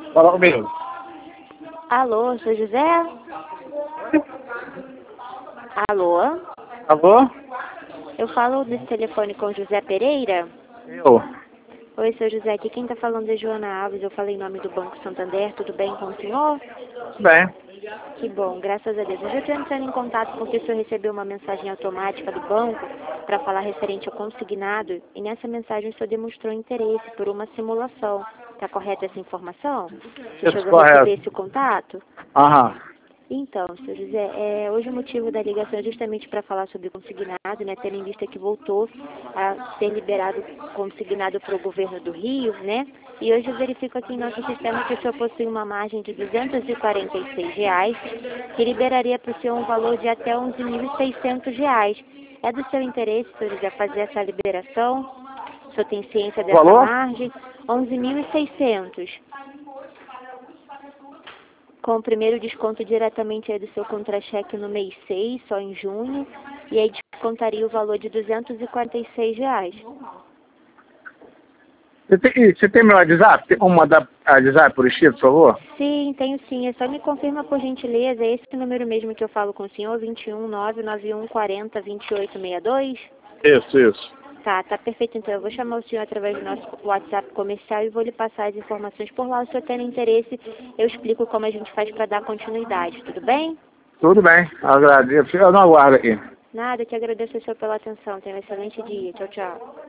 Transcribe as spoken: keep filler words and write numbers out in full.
Fala comigo. Alô, sou José? Alô? Alô? Eu falo desse telefone com José Pereira? Eu. Oi, seu José, aqui quem está falando é Joana Alves, eu falei em nome do Banco Santander, tudo bem com o senhor? Tudo bem. Que bom, graças a Deus. Eu já estou entrando em contato porque o senhor recebeu uma mensagem automática do banco para falar referente ao consignado e nessa mensagem o senhor demonstrou interesse por uma simulação. Está correta essa informação? O senhor Isso, chegou a receber correto. esse contato? Aham. Então, seu José, é, hoje o motivo da ligação é justamente para falar sobre o consignado, né, tendo em vista que voltou a ser liberado consignado para o governo do Rio, né, e hoje eu verifico aqui em nosso sistema que o senhor possui uma margem de duzentos e quarenta e seis reais, que liberaria para o senhor um valor de até onze mil e seiscentos reais. É do seu interesse, seu José, fazer essa liberação? O senhor tem ciência dessa Valor? margem? onze mil e seiscentos. Com o primeiro desconto diretamente aí do seu contra-cheque no mês seis, só em junho, e aí descontaria o valor de duzentos e quarenta e seis reais. Você tem, você tem meu WhatsApp? Tem como mandar WhatsApp por escrito, por favor? Sim, tenho sim. É só me confirma por gentileza, é esse número mesmo que eu falo com o senhor, vinte e um, nove nove um, quarenta, vinte e oito, sessenta e dois? Isso, isso. Tá, tá perfeito. Então eu vou chamar o senhor através do nosso WhatsApp comercial e vou lhe passar as informações por lá. Se o senhor tem interesse, eu explico como a gente faz para dar continuidade, tudo bem? Tudo bem. Agradeço. Eu não aguardo aqui. Nada, eu que agradeço o senhor pela atenção. Tenha um excelente dia. Tchau, tchau.